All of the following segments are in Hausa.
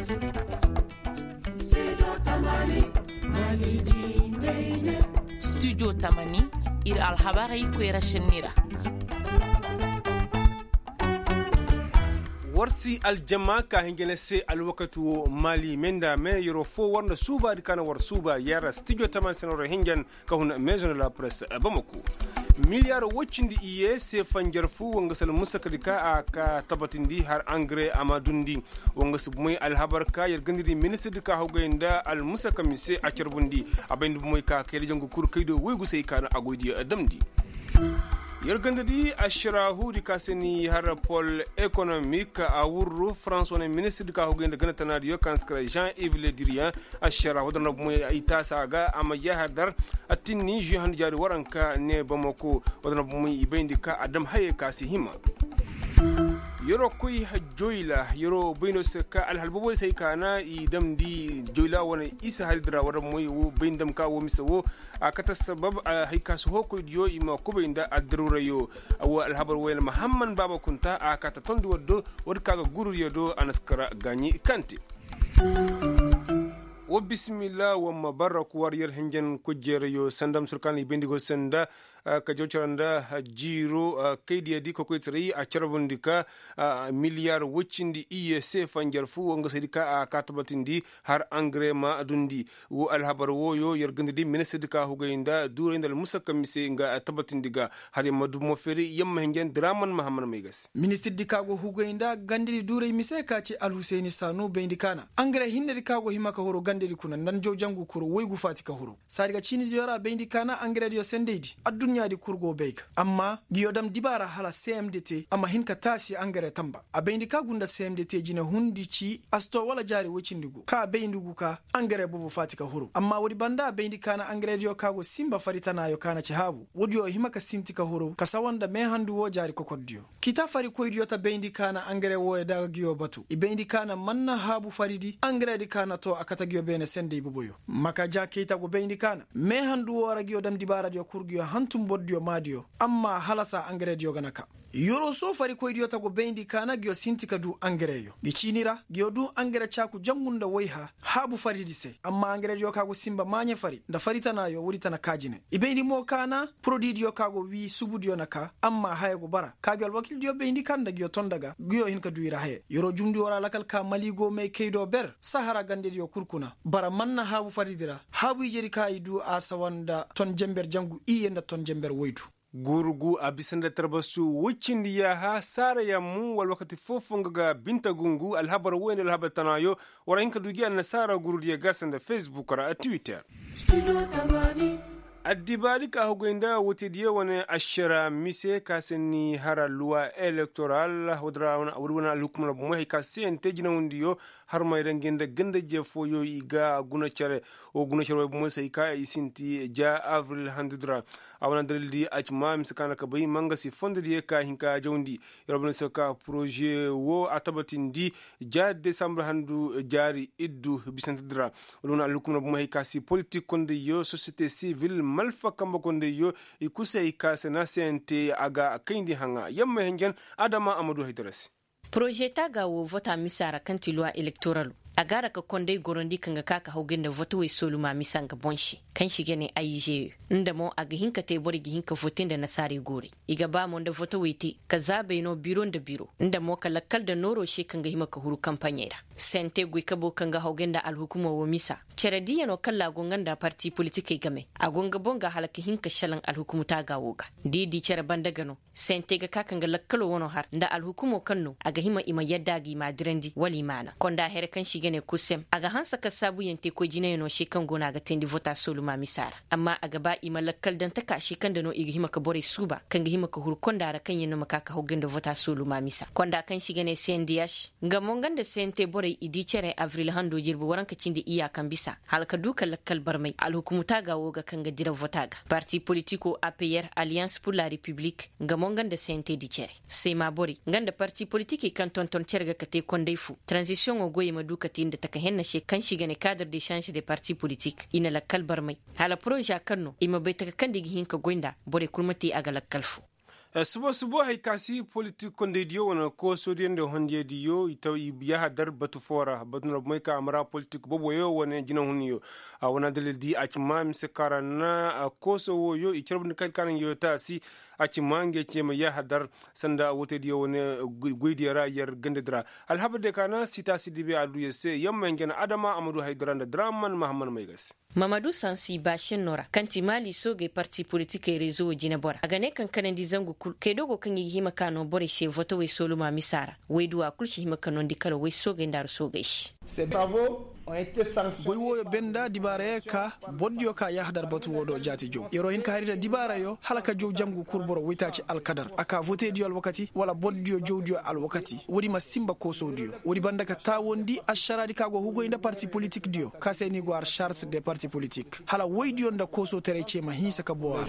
Studio Tamani ir alhabari kwera shenira warsi aljama ka hingene se alwakatu mali menda me yoro fo warna suba dikana war suba yara studio taman senoro hingen ka hun maison de la presse bamako miliyar wacindi iye se fanjar fu wanga sal musaka dika aka tabatindi har engrais amadundi wanga submay alhabar ka yargandiri ministre dika hawgenda al musaka mise a carbundi abendu moy ka kele jongo kur kaydo waygu sey kana agoydi damdi yargandadi ashrahu dika seni har pol économique a wurru France wona ministre dika hawgenda gana tanadi kanskra Jean-Yves Le Drian ashrahu dana moy ita saga ama yahadar atinni juhan jari waranka ne bamako wadana moy ibendika adam haye kasi hima yoro koy joyla yoro bino seka alhalbobo sai kana idam di joyla wona isa halidra wara moy wo bindam ka wo misawo akata sabab hayka so hoko diyo ima ko binda adrura yo aw alhabar wayl muhammad baba kunta akata tondi woddo wodkaga guru yodo anaskara ganyi kanti wa bismillah wa mabarak wariyar hinjan kujere yo sandam surkani bendigo sanda ka jocoranda jiro kaydiya di ko koytri a carabundika miliyar wuccindi IEC fanjar fu wonga sedika a katabatindi har engrais ma adundi wo alhabar wo yo yergandi ministre dika hugayinda durendal musakka mise nga tabatindiga har madu mo feri yamma hinjan draman mahamman maygas ministre dika go hugayinda gandiri dure mise ka ci al husaini sanu bendikana engrais hinne dika go himaka horo gandiri kunan nan jo jangu kuro woygu fatika horo sariga chini jora bendikana engrais yo sendedi di kurgo bega amma giyodam dibara hala CMDT amma hinka tasi angare tamba abendi ka gunda CMDT jina hundi ci asto wala jari wucindigu ka beindugu ka angare bubu fatika huru amma wodi banda abendi kana angare dio kago simba faritana yo kana ci habu wodi yo himaka sintika huru kasawanda me handu wo jari kokoddio kita fari koydio ta beindi kana angare wo da giyo batu ibendi kana manna habu faridi angare di kana to akata giyo bene sende bubuyo maka ja kita go beindi kana me handu wo ra giyo dam dibara dio kurgiyo hantum dio madio amma halasa engrais dio ganaka yoro so fari ko idiota go bendi kana gyo sintika du engrais yo gichinira gyo du engrais chaku jangunda woiha habu fari dise amma engrais dio kago simba manye fari nda farita na yo wurita na kajine ibendi mo kana produit dio kago wi subu dio naka amma haye go bara kagyo wakil dio bendi kanda gyo tondaga gyo hinka duira haye yoro jundi wora lakal ka maligo me keido ber sahara gande dio kurkuna bara manna habu fari dira habu jeri kaidu asawanda ton jember jangu iyenda ton jember woitu gurgu a bisanda tarbasu wuccindi yaha sara yammu wal wakati fofongaga binta gungu alhabar wayne alhabar tanayo wara inka dugi an nasara gurdiya gasanda Facebook ra Twitter addibali ka hugenda wote diye wane ashara mise kaseni hara loi electoral wadwana alhukuma mo hay kasen tejina wondiyo har may rangenda ganda je foyo iga guna chare mo sai ka isinti ja avril handudra awana daldi achma miskana ka bay manga si fonde diye ka hinka jawndi yorobne saka projet wo atabatindi ja december handu jari iddu bisantidra wadwana alhukuma mo hay kasi politique konde yo société civile malfa kamba konde yo ikusay kasena sente aga kaindi hanga yamma hengen adama amadou haydarasi projet taga wo vota misara kanti loi electoral agara ka konde gorondi kanga kaka hogenda voto we soluma misanga bonshi kan shige ne ayije inda mo aga hinka te bori gi hinka votin da nasari gori iga ba mo da voto we ti ka zabe no biro da biro inda mo kala kal da noro she kanga hima ka huru kampanyera sente gui kabo kanga hogenda al hukuma wo misa cerediya no kala gonganda parti politique game agonga bonga halaka hinka shalan al hukumu ta gawoga didi cere bandagano sente ga kakanga lakkalo wono har nda al hukumo kanno aga hima ima yaddagi madirandi wali mana konda here kan gane kusem aga hansa ka sabu yante ko jine no shi kan gona ga tendi vota soluma misara amma aga ba imalakkal dan taka shi kan da no igi hima ka bore suba kan ga hima ka hur konda ra kan yeno maka ka hoganda vota soluma misa konda kan shi gane sendiyash ga monganda sente bore idi cere avril hando jirbu waran ka cindi iya kan bisa halka duka lakkal barmai al hukumuta ga woga kan ga dira vota ga parti politico APR Alliance pour la République ga monganda sente di cere sema bore nganda parti politique kan tonton cerga ka te kondaifu transition o goye maduka da taka henna she kan shiga ne cadre d'échange des partis politiques ina la kalbar mai hala projet kanno ima bai taka kan digi hinka goinda bore kulmati aga la kalfu subo hay kasi politique konde diyo wana ko sodien de honde diyo itaw ya hadar batu fora batu na mai ka amara politique bobo yo wana jina huniyo wana dele di akima mise karana ko so wo yo icharbun kan yo ta si akima nge chema ya hadar sanda wote diyo wana guidira yar gandedra alhabde kana sita sidibe adu yese yamma ngena adama amadu haydaranda draman mahamman maigas Mamadou Sansi Bashin Nora kanti mali soge parti politique rezo jina bora agane kan kanandi zangu ke dogo kan yi hima kano bore she voto we solo ma misara we duwa kulshi hima kano ndikalo we soge ndar soge shi boy woyo benda dibara ka boddio ka yahdar batu wodo jati jo yero hin karida dibara yo halaka jo jamgu kurboro witaci alkadar aka vote dio alwakati wala boddio jowdio alwakati wodi masimba ko sodio wodi banda ka tawondi asharadi kago hugo inda parti politique dio kaseni go ar charts des partis politiques hala woydio nda koso tereche ma hisa ka boa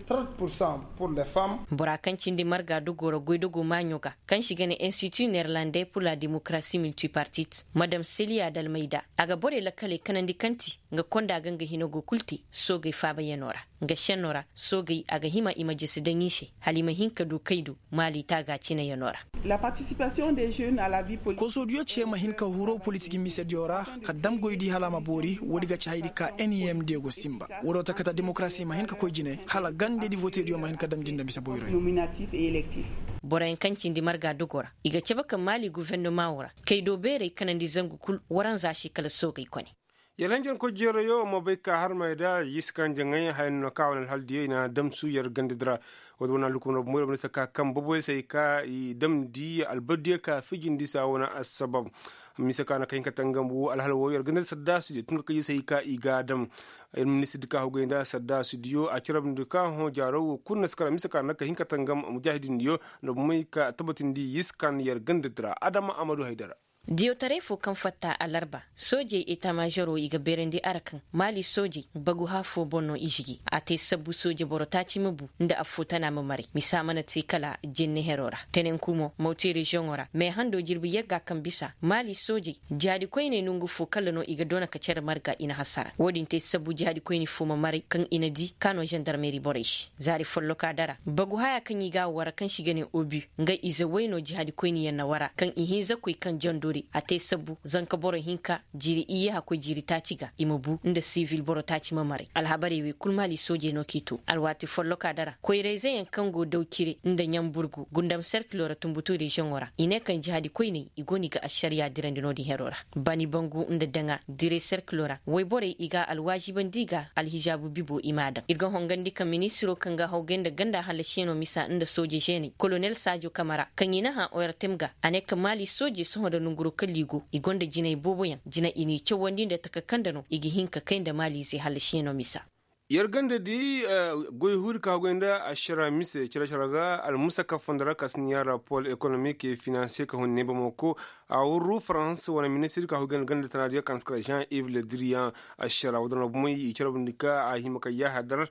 30% pour les femmes bora kancinde marga dogoro goydogo manyoga kan shigane institut néerlandais pour la démocratie multipartite madame Celia Dalmeida aga bore lakale kanandi kanti nga konda ganga hinogo kulti sogai faba yanora nga shanora sogai aga hima imajisi dangishe halima hinka do kaido mali taga cina yanora la participation des jeunes à la vie politique koso dio chema hinka huro politique mise diora kadam goydi halama bori wodi ga chaydi ka NEM Diego Simba wodo takata démocratie ma hinka koyjine hala gande di voter dio ma hinka dam jinda mise boyro nominatif et électif bora en kancin di marga dogora iga cebaka mali gouvernement wora kaido bere kanandi zangu kul waran zashi kala sogai kone yalanjan ko jero yo mo be ka har mai da yiskan jangay hayn no kawal haldi ina dam su yar gandidra wadona lukuno mo be saka kam bobo sai ka i dam di albadiya ka fijin di sawona asbab misaka na kaynka tangambu alhalwo yar gandid sadda su tun ka sai ka i gadam ministre ka hogo inda sadda su diyo a cirab duka ho jaro kunna skara misaka na kaynka tangam mujahidin diyo no mai ka tabatin di yiskan yar gandidra adama amadu haidara diyo tarefo kan fatta alarba soje ita majoro iga berendi arakan mali soje bagu hafo bonno ishigi ate sabu soje borotaci mubu nda afuta na mamare misamana tikala jinne herora tenen kumo mauti region ora me hando jirbi yaga kan bisa mali soje jadi koyne nungu fo kala no iga dona ka cer marga ina hasara wodin te sabu jadi koyne fo mamare kan ina di kano gendarmerie boresh zari follo ka dara bagu haya kan iga wara kan shigane obi nga iza wayno jadi koyne yana wara kan ihinza koy kan jando ate sabu zanka boro hinka jiri iya hako jiri tachiga imubu nda civil boro tachi mamare alhabari we kulmali soje no kito alwati follo kadara koyreze yan kango dawkire nda nyamburgu gundam circular tumbutu region ora ine kan jihadi koyne igoni ga ashariya dirande no di herora bani bangu nda danga dire circular way bore iga alwajiban diga alhijabu bibo imada irga hongandi kan ministro kan ga hawgenda ganda halashino misa nda soje jeni colonel Sajo Kamara kan ina ha oyartemga ane kamali soje so da nunguru kalligo igonda jinai boboyan jina ini cewandi da takakandano igi hinka kainda mali sai halashino misa yarganda di goy hur ka gwenda ashara mise chirasharaga al musaka fondara kasniyara pol économique et financier ka honne bamako awru France wana ministre ka hogan ganda tanadiya kanskra Jean-Yves Le Drian ashara wadana bumay chirabundika ahimaka ya hadar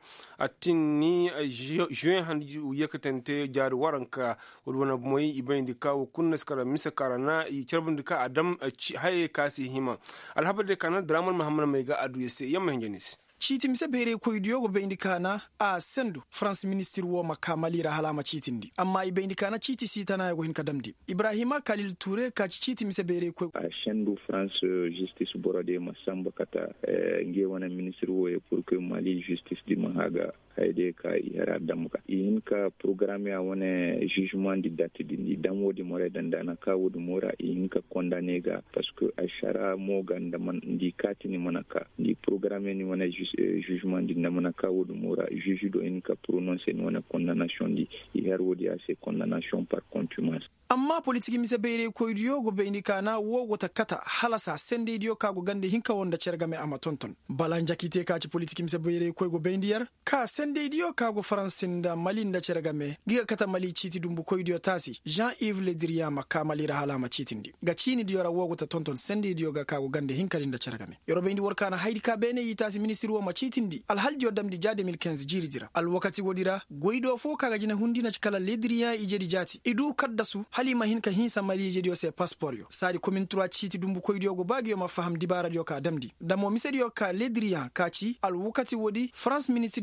atini juin handi yakatente jar waranka wadana bumay ibindika kunna skara mise karana chirabundika adam haye kasi hima alhabade kana draman Muhammad Maiga adu yese yamma hinjanis chiti mise bere koydiyo go beindikana a sendu France ministre wo makamalira halama chitindi amma ibeindikana chiti sitana go hin kadamdi Ibrahima Khalil Touré ka chiti mise bere ko a sendu France justice borode masamba kata nge wana ministre wo pour que Mali justice di mahaga hayde ka yara damuka inka programme ya wana jugement di date di damwo di more dandana ka wudu mora inka condamné ga parce que ashara mo ganda man di katini manaka di programme ni wana jugement di namana ka wudu mora juge do inka prononcer ni wana condamnation di herwodi a ces condamnation par contumace amma politiki mise bere koydiyo go beindikana wogo takata halasa sende diyo ka go gande hinka wonda cergame ama tonton balanja kite ka ci politiki mise bere koy go beindiyar ka sende diyo ka go francinda malinda cergame giga kata mali citi dumbu koydiyo tasi Jean-Yves Le Drian makamali ra halama citindi ga cini diyo ra wogo ta tonton sende diyo ga ka go gande hinka linda cergame yoro beindi workana haydi ka bene yitasi ministre wo ma citindi al haljo damdi ja 2015 jiridira al wakati wodira goydo fo kaga jina hundina cikala Le Drian ijedi jati idu kaddasu halima hinka hinsa mali jedio se passport yo sari commune 3 chiti dumbu koydiyo go bagyo ma faham dibara dio ka damdi damo misedi yo ka Le Drian ka ci al wakati wodi France ministre di ka go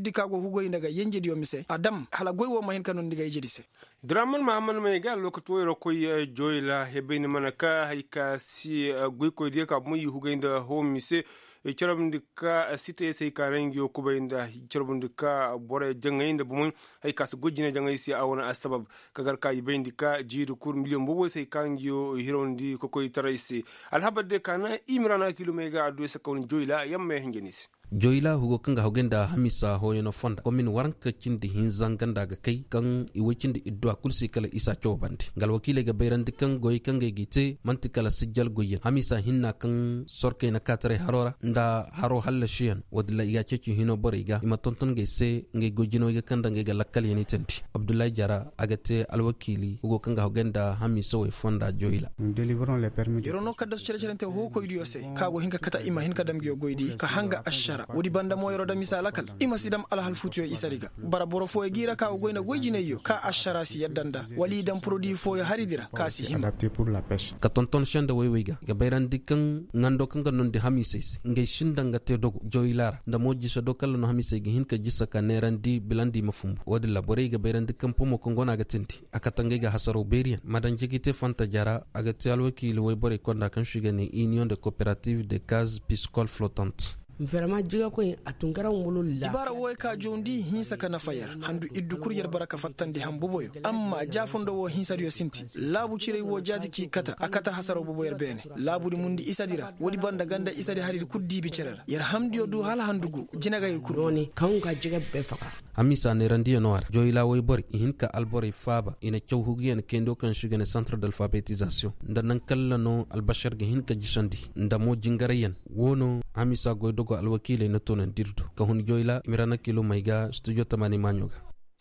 hugo daga yenje diyo mise adam hala goy wo mahin kanon diga yejidi se Draman Mahaman mai ga lokaci wayar koyi joyla hebeni manaka haika si goy koy dia ka mu hugo da home mise cirabndika site sai karan yo kuba inda cirabndika bore jangay da bumun hay kas gojine jangay si awona asbab kagar ka yibendika jiru kur million bobo sai kan yo hirondi ko koy taraisi alhabade kana imrana kilomega adu sakon joyla yamme hingenis joyla hugo kanga hogenda hamisa hoyono fonda komin waranka cindi hinzanganda ga kai kan iwicindi iddo kulsi kala isa chobandi gal wakile ga bayrandi kan goy kanga gite mantikala sijjal goyen hamisa hinna kan sorke na katare harora nda haro halla shiyan wadla iga ceci hino boriga ima tonton ge se nge gojino ge kanda nge ga lakkal yani tenti abdullahi jara agate alwakili hugo kanga hogenda hamisa way fonda joyla délivrons les permis yorono kadda so celerente ho ko idiyo se kago hinka kata ima hinka damgiyo goydi ka hanga ashara wodi banda mo yoro da misala kal ima sidam ala hal futuyo isariga bara boro fo e gira ka goyna goyjineyo ka ashara si yaddanda wali dam produit fo ya haridira ka si him adapté pour la pêche ka tonton shanda waywiga ga bayrandi kan ngando kanga non de hamises ngay shinda ngate dogo joylara nda moji so dokal no hamise gi hinka jissa ka nerandi bilandi mafumbu wodi labore ga bayrandi kan pomo ko ngona ga tinti akatange ga hasaro berian madan jigite fanta jara aga tialwaki le way bore konda kan shigane union de coopérative de cases piscole flottante vraiment jiga ko atungara ngolo la dibara wo ka jondi hinsa kana fayar handu iddu kuryar baraka fattande hambuboyo amma jafondo wo hinsa dio sinti labu cire wo jati ki kata akata hasaro boboyer bene labu di mundi isadira wodi banda ganda isadi harir kuddi bi cerera yar hamdio du hala handugo jinaga yi kuroni kan ka jiga be faka amisa ne randiyo noir joyla way bor hinka albore faba ina chawhugiyen kendo kan shigane centre d'alphabétisation ndan kallano albashar ge hinka jisandi ndamo jingarayen wono amisa goydo alwakile na tonan dirdu ka hun joyla mirana kilo maiga studio tamani manyoga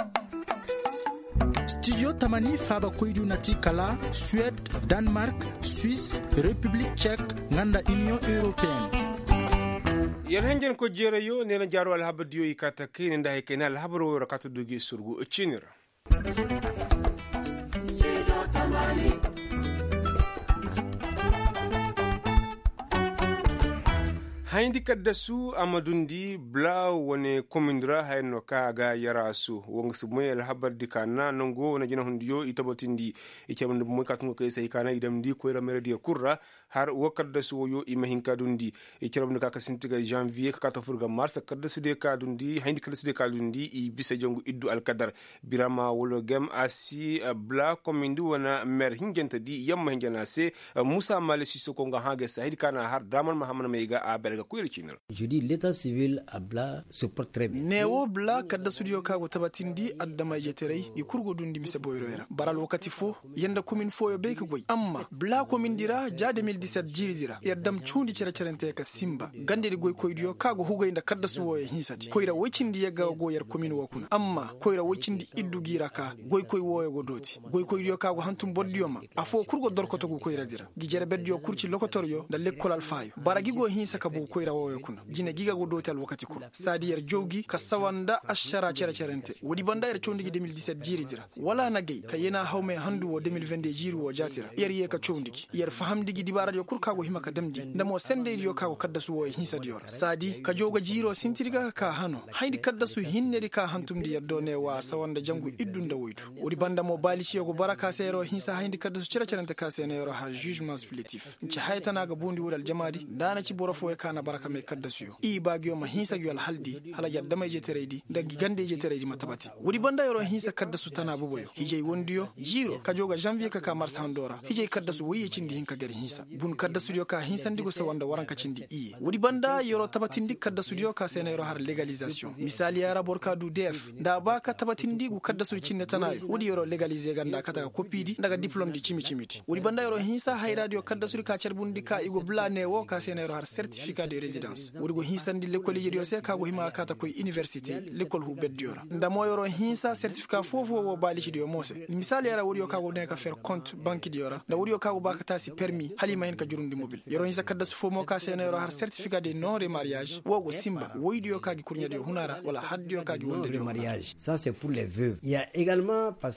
studio tamani faba koydu nati kala Suède, Danemark, Suisse, République tchèque nganda Union européenne yan hanjen ko jere yo nena jaro alhabadiyo ikata kene nda hekena alhabro rakatu dugi surgu chinira studio tamani haindi kadda su amadundi bla wone komindra hayno kaga yarasu wong sumay al habar dikana nongo na jina hundiyo itabotindi ikemnd mo katungo kay say kana idam di ko ramere di kurra har wakadda su yo imahin kadundi ikemnd ka kasintiga janvier ka ta furga mars kadda su de kadundi haindi kadda su de kadundi i bisa jongu iddu al kadar birama wolo gem asi bla komindu wana mer hingenta di yamma hingena se musa malisi soko nga hage sayid kana har daman mahamana meiga a je dis l'état civil a bla se porte très bien newo bla kadda studio ka wata batindi addama jeterei gi kurgo dundi mise boyroera baral wakati fo yenda commune fo yo be ko boy amma bla commune dira ja 2017 jiridira yaddam chundi cerente ka simba gande goy koydiyo kago hugo inda kadda suwo e hinsati koyra wocindi yega go yer commune wakuna amma koyra wocindi iddu gira ka goy koy woyo go doti goy koydiyo kago hantum boddiyoma afo kurgo dorkoto go koyra dira gi jere beddiyo kurci lokotoryo da lekkolal fayo baragi go hinsa ka bu koyra woyo kuna jine giga go dotal wakati kula sadi yer jogi ka sawanda ashara cerente wodi banda yer chondigi 2017 jiridira wala nagay ka yena hawme handu wo 2022 jiru wo jatira yer ye ka chondigi yer fahamdigi dibara yo kurka go hima ka damdi ndamo sende yo ka go kadda su wo hinsa diyor sadi ka joga jiro sintiriga ka hano haydi kadda su hinneri ka hantumdi yer done wa sawanda jangu iddunda woytu wodi banda mo balici yo go baraka sero hinsa haydi kadda su cerente ka sene yoro har jugement supplétif ci haytana ga bondi wudal jamadi dana ci borofo e kana baraka me kadda suyo i bagyo ma hinsa gyal haldi hala yadda mai jeteredi da gigande jeteredi matabati wudi banda yoro hinsa kadda su tana buboyo hijay wondiyo jiro ka joga janvier ka mars handora hijay kadda su woyi cindi hinka gari hinsa bun kadda studio ka hinsa ndigo sa wanda waranka cindi i wudi banda yoro tabatindi kadda studio ka sene yoro har legalisation misali yara borka du def da ba ka tabatindi gu kadda su cinne tanayo wudi yoro legaliser ganda kata kopidi daga diplôme di chimiti wudi banda yoro hinsa hay radio kadda su ka cerbundi ka igo blane wo ka sene yoro har certificat de résidence wurgo hinsandi l'école yedio se ka go hima kata koy université l'école hu beddiora ndamo yoro hinsa certificat fofo wo balici dio mose misali yara wuri ka go ne ka faire compte banque diora da wuri ka go baka tasi permis halima hen ka jurundi mobile yoro hinsa kadda su fo mo ka sene yoro har certificat de non remariage wo go simba woydio ka gi kurnya dio hunara wala haddio ka gi wonde mariage ça c'est pour les veuves il y a également parce